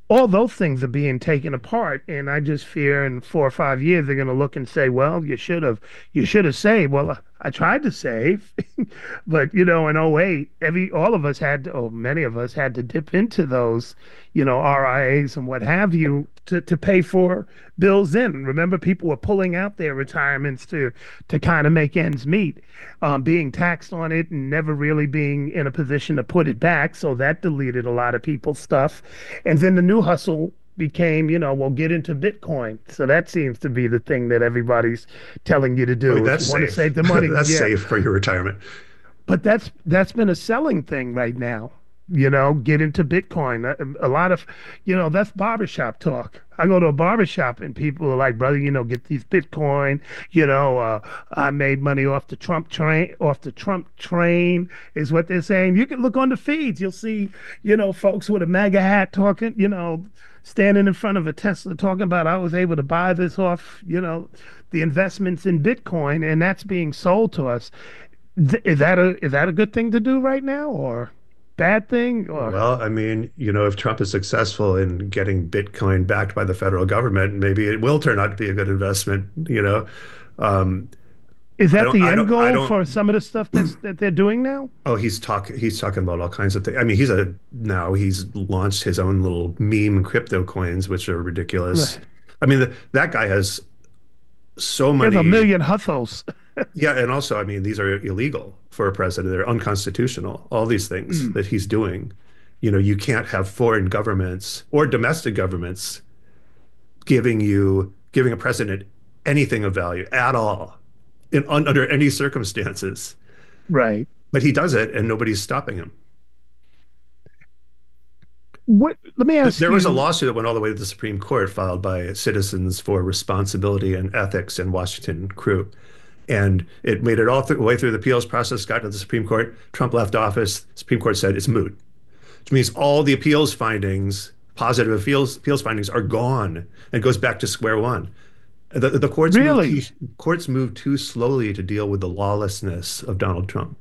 all those things are being taken apart, and I just fear in four or five years they're going to look and say, well, you should have you should have saved. Well, I, I tried to save. But you know, in oh eight, every all of us had to, or many of us had to dip into those, you know, R I As and what have you to, to pay for bills in. Remember, people were pulling out their retirements to to kind of make ends meet, um, being taxed on it and never really being in a position to put it back. So that deleted a lot of people's stuff. And then the new hustle became, you know, well, get into Bitcoin. So that seems to be the thing that everybody's telling you to do. I mean, that's if you want safe. to save the money. That's yeah. safe for your retirement. But that's that's been a selling thing right now. You know, get into Bitcoin. A, a lot of, you know, that's barbershop talk. I go to a barbershop and people are like, brother, you know, get these Bitcoin. You know, uh, I made money off the Trump train, off the Trump train is what they're saying. You can look on the feeds. You'll see, you know, folks with a MAGA hat talking, you know, standing in front of a Tesla talking about, I was able to buy this off, you know, the investments in Bitcoin, and that's being sold to us. Th- Is that a is that a good thing to do right now, or bad thing? Or Well, I mean, you know, if Trump is successful in getting Bitcoin backed by the federal government, maybe it will turn out to be a good investment, you know. Um, is I that don't- the I end don't- I goal don't- for some of the stuff that's that they're doing now? oh, he's talk he's talking about all kinds of things. I mean, he's a now he's launched his own little meme crypto coins, which are ridiculous. Right. I mean, the, that guy has so many. There's a million hustles. Yeah, and also, I mean, these are illegal for a president. They're unconstitutional. All these things that he's doing. You know, you can't have foreign governments or domestic governments giving you giving a president anything of value at all, in un, under any circumstances. Right. But he does it, and nobody's stopping him. What? Let me ask There you. was a lawsuit that went all the way to the Supreme Court, filed by Citizens for Responsibility and Ethics in Washington Crew. And it made it all the way through the appeals process, got to the Supreme Court. Trump left office. Supreme Court said it's moot, which means all the appeals findings, positive appeals appeals findings, are gone and goes back to square one. The, the courts Really? moved, courts moved too slowly to deal with the lawlessness of Donald Trump.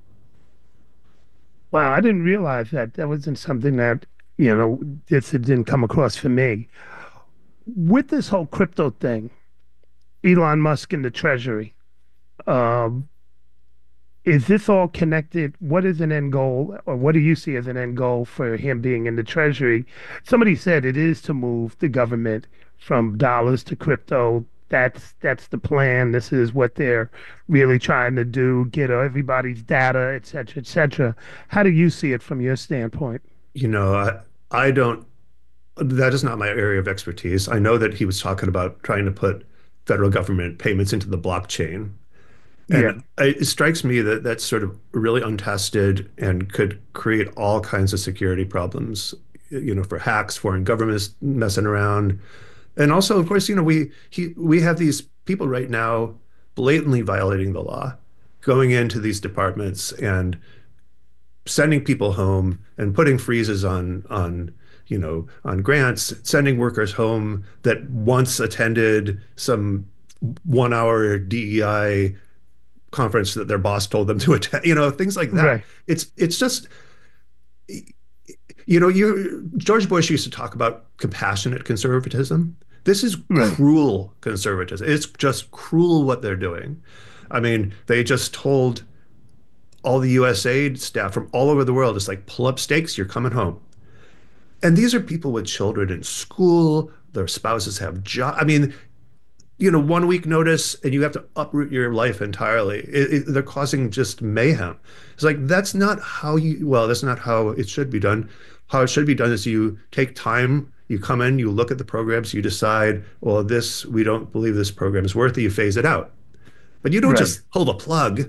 Wow, I didn't realize that. That wasn't something that, you know, this it didn't come across for me. With this whole crypto thing, Elon Musk and the Treasury, um, is this all connected? What is an end goal, or what do you see as an end goal for him being in the Treasury? Somebody said it is to move the government from dollars to crypto. That's that's the plan. This is what they're really trying to do, get everybody's data, et cetera, et cetera. How do you see it from your standpoint? You know, I, I don't, that is not my area of expertise. I know that he was talking about trying to put federal government payments into the blockchain. And Yeah. it strikes me that that's sort of really untested and could create all kinds of security problems, you know, for hacks, foreign governments messing around. And also, of course, you know, we he, we have these people right now blatantly violating the law, going into these departments and sending people home and putting freezes on on you know on grants, sending workers home that once attended some one-hour D E I conference that their boss told them to attend, you know, things like that. Right. It's it's just, you know, you George Bush used to talk about compassionate conservatism. This is Right. cruel conservatism. It's just cruel what they're doing. I mean, they just told all the U S A I D staff from all over the world, it's like, pull up stakes, you're coming home. And these are people with children in school, their spouses have jobs. I mean, you know, one week notice and you have to uproot your life entirely. It, it, they're causing just mayhem. It's like, that's not how you, well, that's not how it should be done. How it should be done is you take time, you come in, you look at the programs, you decide, well, this, we don't believe this program is worth it, you phase it out. But you don't Right. just pull the plug.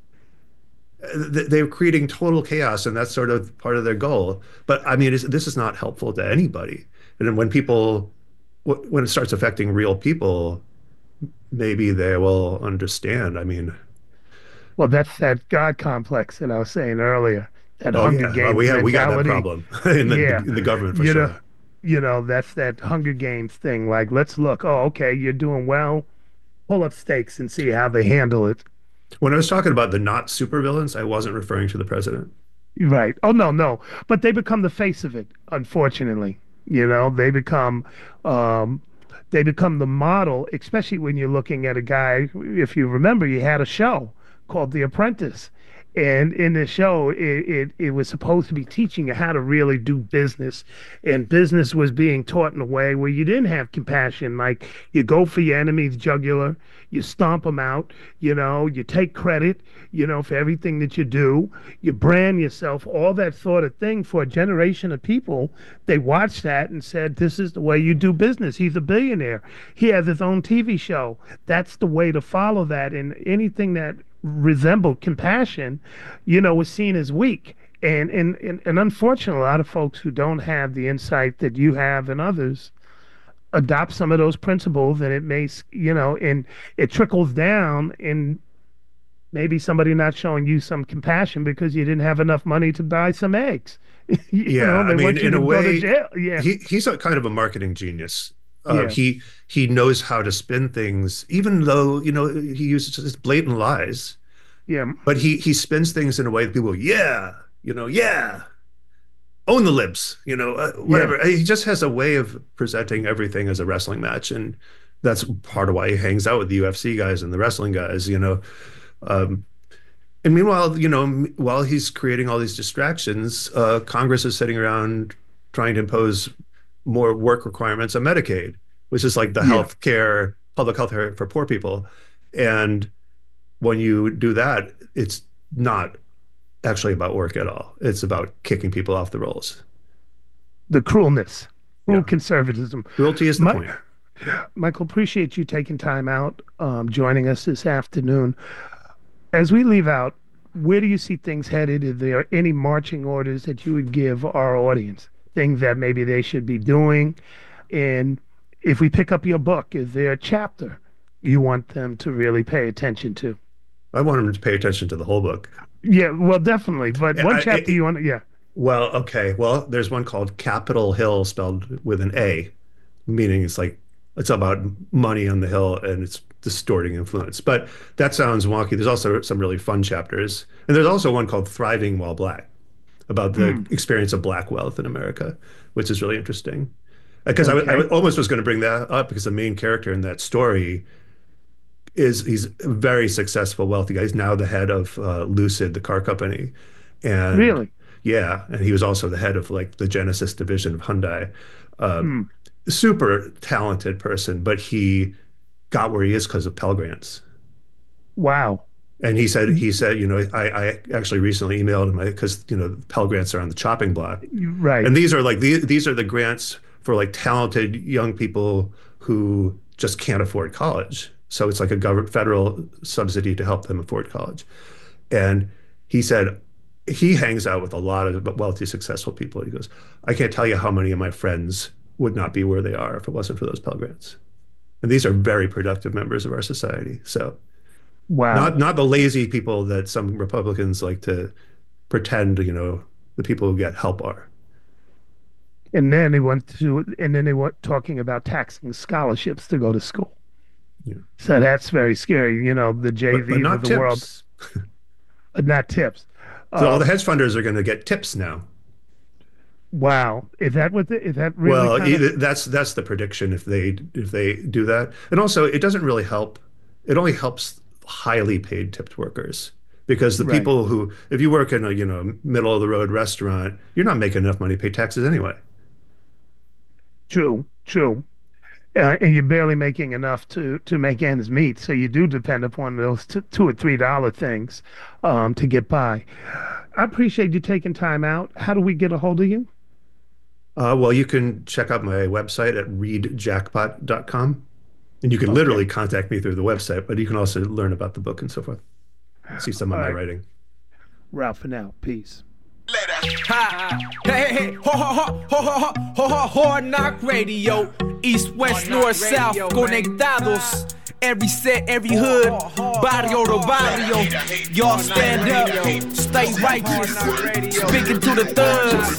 Th- They're creating total chaos, and that's sort of part of their goal. But I mean, it's, this is not helpful to anybody. And then when people, wh- when it starts affecting real people, maybe they will understand. I mean, Well, that's that God complex that I was saying earlier. That oh Hunger yeah, Games well, we have we got that mentality. problem in the Yeah. in the government for you sure. know, you know, that's that Hunger Games thing. Like, let's look. Oh, okay, you're doing well. Pull up stakes and see how they handle it. When I was talking about the not supervillains, I wasn't referring to the president. Right. Oh, no, no. But they become the face of it, unfortunately. You know, they become um, they become the model, especially when you're looking at a guy. If you remember, he had a show called The Apprentice. And in the show, it, it, it was supposed to be teaching you how to really do business. And business was being taught in a way where you didn't have compassion. Like, you go for your enemy's jugular, you stomp them out, you know, you take credit, you know, for everything that you do. You brand yourself, all that sort of thing. For a generation of people, they watched that and said, this is the way you do business. He's a billionaire. He has his own T V show. That's the way to follow that. And anything that resembled compassion, you know, was seen as weak. And, and, and, and unfortunately, a lot of folks who don't have the insight that you have and others adopt some of those principles, and it may, you know, and it trickles down, and maybe somebody not showing you some compassion because you didn't have enough money to buy some eggs. you yeah, know, they I mean, want you in to a go way, to jail. Yeah. he, he's a kind of a marketing genius. Uh, Yeah. He he knows how to spin things, even though, you know, he uses just blatant lies. Yeah. But he he spins things in a way that people go, yeah, you know, yeah, own the libs, you know, uh, whatever. Yeah. He just has a way of presenting everything as a wrestling match, and that's part of why he hangs out with the U F C guys and the wrestling guys, you know. Um, and meanwhile, you know, m- while he's creating all these distractions, uh, Congress is sitting around trying to impose more work requirements on Medicaid, which is like the Yeah. health care, public health care for poor people. And when you do that, it's not actually about work at all. It's about kicking people off the rolls. The cruelness, cruel Yeah. conservatism. Cruelty is the My- point. Michael, appreciate you taking time out, um, joining us this afternoon. As we leave out, where do you see things headed? Are there any marching orders that you would give our audience? Things that maybe they should be doing? And if we pick up your book, is there a chapter you want them to really pay attention to? I want them to pay attention to the whole book. Yeah, well, definitely. But Yeah, one I- chapter I- you want to, yeah. Well, okay. Well, there's one called Capitol Hill, spelled with an A, meaning it's like it's about money on the hill and it's distorting influence. But that sounds wonky. There's also some really fun chapters. And there's also one called Thriving While Black, about the Hmm. experience of Black wealth in America, which is really interesting. Because I, Okay. I almost was going to bring that up because the main character in that story is he's a very successful, wealthy guy. He's now the head of uh, Lucid, the car company. And Really? yeah, and he was also the head of like the Genesis division of Hyundai. Uh, Hmm. Super talented person, but he got where he is because of Pell Grants. Wow. And he said, he said, you know, I, I actually recently emailed him because, you know, Pell Grants are on the chopping block. Right. And these are like, these, these are the grants for like talented young people who just can't afford college. So it's like a government federal subsidy to help them afford college. And he said, he hangs out with a lot of wealthy, successful people. He goes, I can't tell you how many of my friends would not be where they are if it wasn't for those Pell Grants. And these are very productive members of our society. So Wow. not not the lazy people that some Republicans like to pretend, you know, the people who get help are. And then they went to, and then they were talking about taxing scholarships to go to school. Yeah. So that's very scary. You know, the J But, Vs but not of the tips. world, uh, not tips. So Uh, all the hedge funders are going to get tips now. wow, is that what? The, is that really? Well, kind of- either, that's that's the prediction if they if they do that. And also, it doesn't really help. It only helps highly paid tipped workers, because the Right. people who, if you work in a you know middle of the road restaurant, you're not making enough money to pay taxes anyway. True, true. Uh, and you're barely making enough to, to make ends meet. So you do depend upon those t- two or three dollar things um, to get by. I appreciate you taking time out. How do we get a hold of you? Uh, well, you can check out my website at read jackpot dot com. And you can literally contact me through the website, but you can also learn about the book and so forth. See some of All my right. writing. Ralph for now. Peace. Ha. Hey, hey, hey, ho, ho, ho, ho, ho, ho, ho, Hard Knock Radio, East, West, North, South, conectados. Every set, every hood, barrio to barrio. Y'all stand up, stay righteous. Speaking to the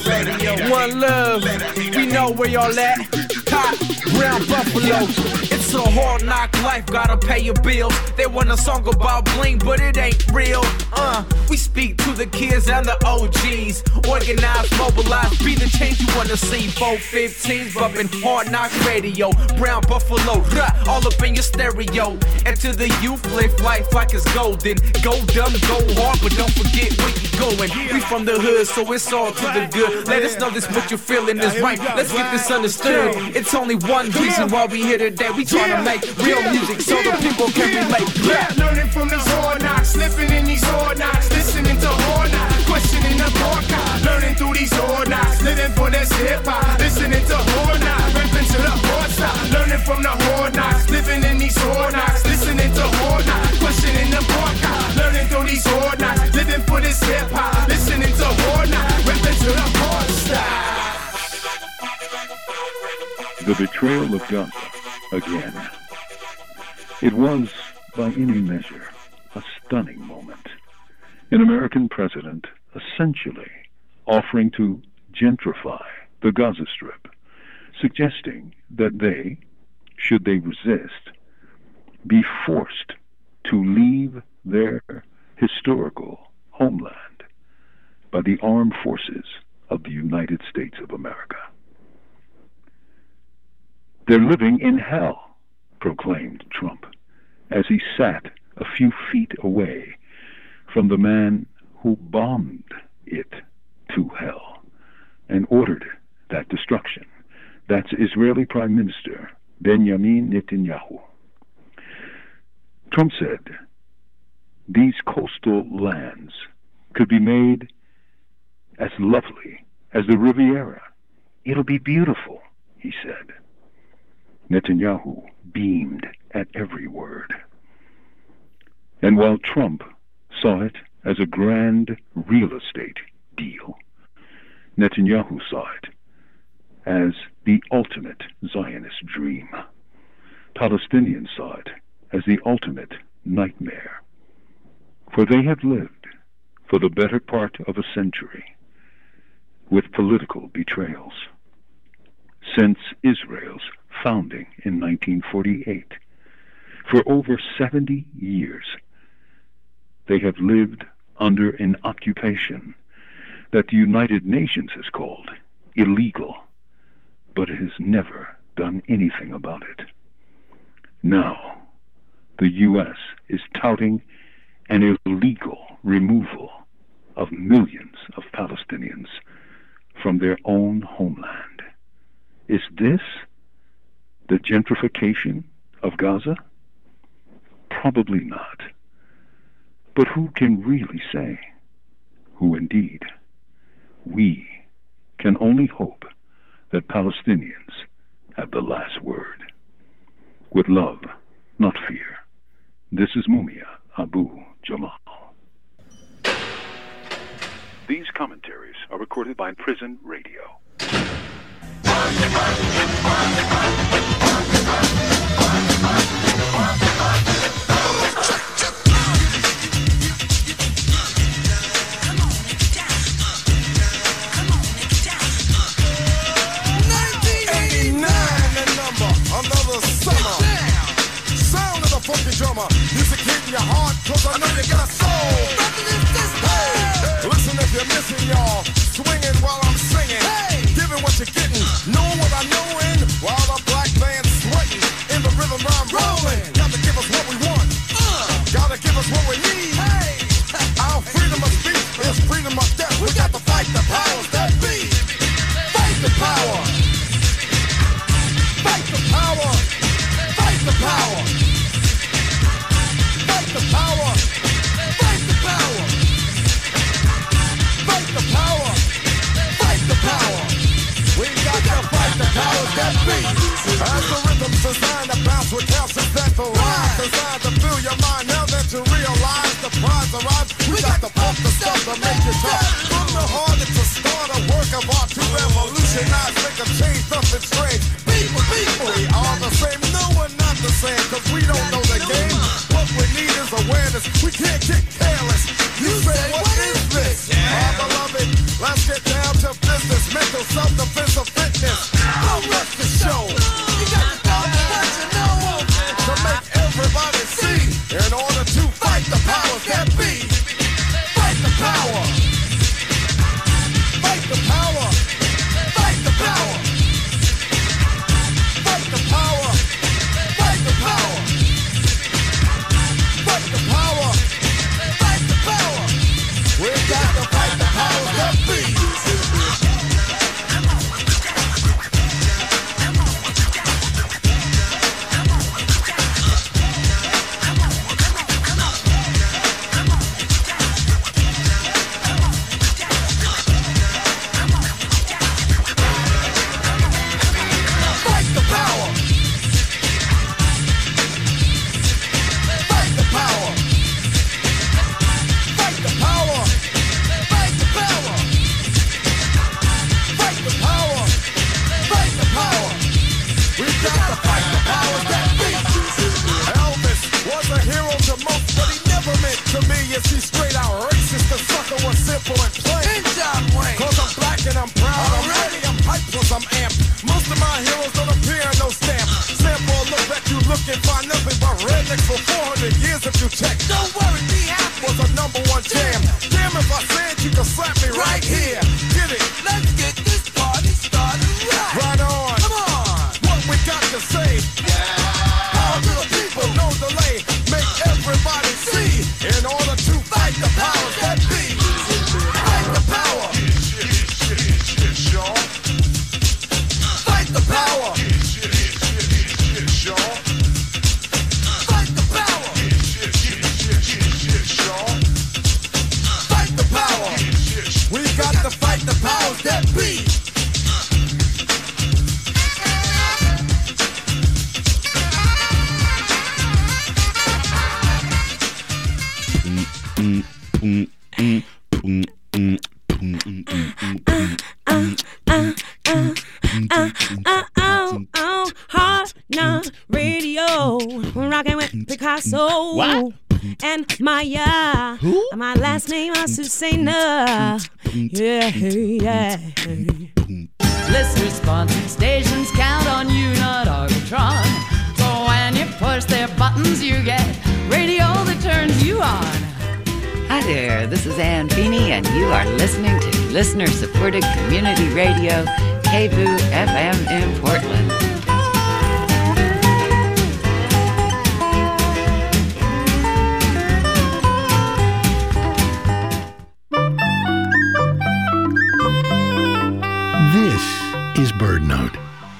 thugs, one love. We know where y'all at. Ha, Brown Buffalo. It's It's a hard knock life, gotta pay your bills. They want a song about bling, but it ain't real. Uh, we speak to the kids and the O Gs. Organize, mobilize, be the change you wanna see. four fifteens bumping Hard Knock Radio. Brown Buffalo, rah, all up in your stereo. And to the youth, live life like it's golden. Go dumb, go hard, but don't forget where you going. We from the hood, so it's all to the good. Let us know this what you're feeling is right. Let's get this understood. It's only one reason why we here today. We tryna make real music so the people can relate. Yeah, learning from these hard knocks, living in these hard knocks, listening to hard knocks, questioning the broadcast. Learning through these hard knocks, living for this hip hop, listening to hard knocks, ripping to the hard side. Learning from the hard knocks, living in these hard knocks, listening to hard knocks, questioning the broadcast. Learning through these hard knocks, living for this hip hop, listening to hard knocks, ripping to the hard side. The betrayal of Gaza, again. It was, by any measure, a stunning moment. An American president essentially offering to gentrify the Gaza Strip, suggesting that they, should they resist, be forced to leave their historical homeland by the armed forces of the United States of America. They're living in hell, proclaimed Trump, as he sat a few feet away from the man who bombed it to hell and ordered that destruction. That's Israeli Prime Minister Benjamin Netanyahu. Trump said these coastal lands could be made as lovely as the Riviera. It'll be beautiful, he said. Netanyahu beamed at every word. And while Trump saw it as a grand real estate deal, Netanyahu saw it as the ultimate Zionist dream. Palestinians saw it as the ultimate nightmare. For they have lived for the better part of a century with political betrayals. Since Israel's founding in nineteen forty-eight, for over seventy years, they have lived under an occupation that the United Nations has called illegal, but it has never done anything about it. Now, the U S is touting an illegal removal of millions of Palestinians from their own homeland. Is this the gentrification of Gaza? Probably not. But who can really say? Who indeed? We can only hope that Palestinians have the last word. With love, not fear. This is Mumia Abu Jamal. These commentaries are recorded by Prison Radio. Funky drummer, music hitting your heart, cause I know you got a soul. Hey, listen if you're missing, y'all. Swinging while I'm singing, hey, giving what you're getting, knowing what I know in, while the black band's sweating, in the rhythm I'm rolling. Gotta give us what we want, uh, gotta give us what we need. Hey, our freedom of speech is freedom of death. We got to fight the powers that be. Fight the power. Fight the power. Fight the power. Fight the power! Fight the power! Fight the power! Fight the power! We got to fight the powers that be! As the rhythm's designed to bounce with calcium that the rise, designed to fill your mind now that you realize the prize arrives. We got to pump the stuff to make you tough. From the heart it's a start, a work of art to revolutionize, make a change, something strange. People, people, we are the same, no we're not the same, cause we don't know the game. What we need is awareness. We can't get careless. You say, what is this? Our beloved, let's get down to business. Mental self-defense of fitness. Don't rush the show. You got to talk what you know. known to most, but he never meant to me. Is he straight out racist? The sucker was simple and plain. Cause I'm black and I'm proud, I'm ready, I'm hyped plus I'm amped. Most of my heroes don't appear in no stamp. Sample a look that you look and find nothing but rednecks for four hundred years if you check. Don't worry, be happy. Was a number one jam. Damn if I said you could slap me right here. Get it? Let's get this party started right. Right on. Come on. What we got to say? Yeah. All to the people, no delay. Make everybody see. In order to fight the powers that be. Fight the power. Fight the power. Fight the power. Fight the power. We got to fight the powers that be. Hard Knock Radio, rocking with Picasso. What? And Maya. Who? My last name is Susanna. Yeah, yeah. List response stations count on you, not Arbitron. So when you push their buttons, you get radio that turns you on. Hi there, this is Ann Feeney, and you are listening to listener-supported community radio, K B O O F M in Portland. This is Bird Note.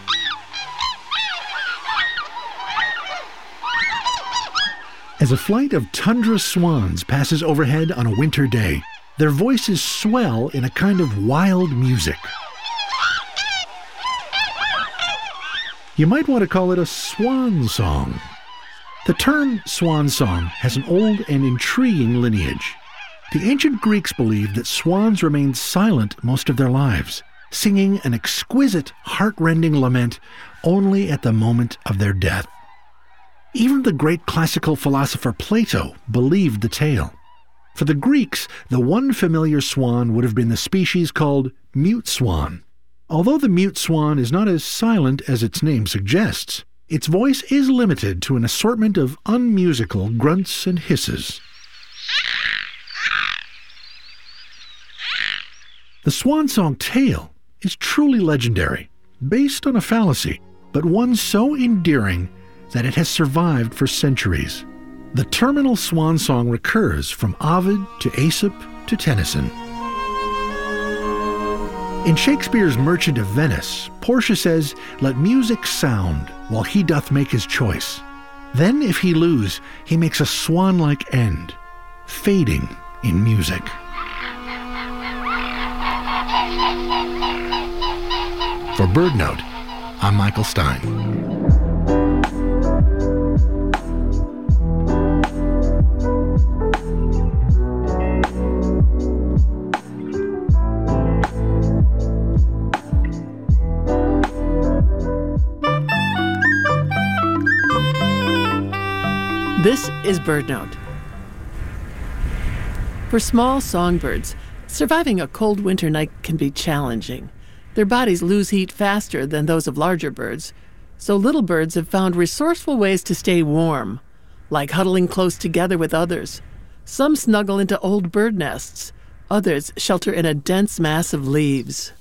As a flight of tundra swans passes overhead on a winter day, their voices swell in a kind of wild music. You might want to call it a swan song. The term swan song has an old and intriguing lineage. The ancient Greeks believed that swans remained silent most of their lives, singing an exquisite, heart-rending lament only at the moment of their death. Even the great classical philosopher Plato believed the tale. For the Greeks, the one familiar swan would have been the species called mute swan. Although the mute swan is not as silent as its name suggests, its voice is limited to an assortment of unmusical grunts and hisses. The swan song tale is truly legendary, based on a fallacy, but one so endearing that it has survived for centuries. The terminal swan song recurs from Ovid to Aesop to Tennyson. In Shakespeare's Merchant of Venice, Portia says, "Let music sound while he doth make his choice. Then if he lose, he makes a swan-like end, fading in music." For Bird Note, I'm Michael Stein. This is Bird Note. For small songbirds, surviving a cold winter night can be challenging. Their bodies lose heat faster than those of larger birds, so little birds have found resourceful ways to stay warm, like huddling close together with others. Some snuggle into old bird nests, others shelter in a dense mass of leaves.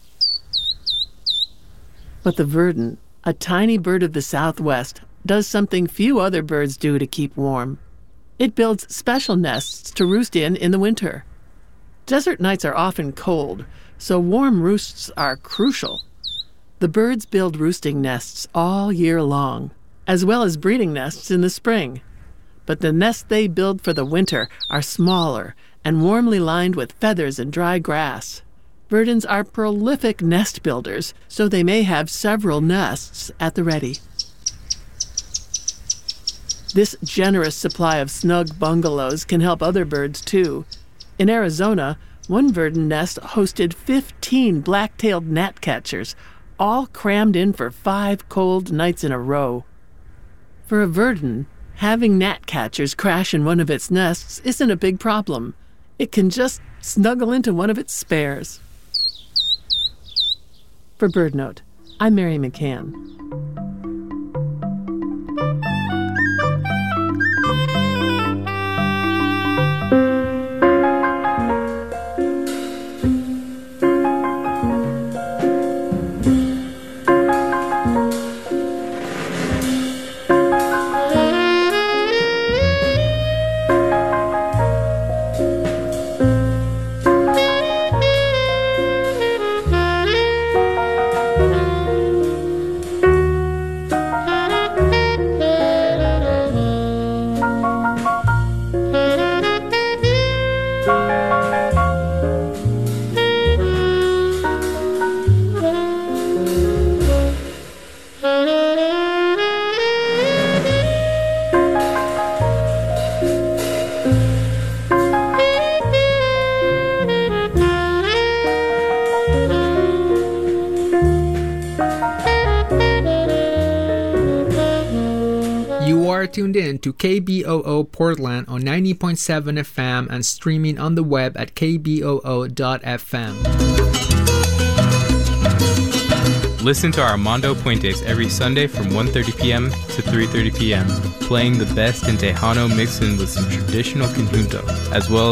But the verdin, a tiny bird of the southwest, does something few other birds do to keep warm. It builds special nests to roost in in the winter. Desert nights are often cold, so warm roosts are crucial. The birds build roosting nests all year long, as well as breeding nests in the spring. But the nests they build for the winter are smaller and warmly lined with feathers and dry grass. Verdins are prolific nest builders, so they may have several nests at the ready. This generous supply of snug bungalows can help other birds, too. In Arizona, one verdin nest hosted fifteen black-tailed gnatcatchers, all crammed in for five cold nights in a row. For a verdin, Having gnatcatchers crash in one of its nests isn't a big problem. It can just snuggle into one of its spares. For BirdNote, I'm Mary McCann. Tuned in to K B O O Portland on ninety point seven F M and streaming on the web at k b o o dot f m. Listen to Armando Puentes every Sunday from one thirty p.m. to three thirty p.m., playing the best in Tejano mixing with some traditional conjunto, as well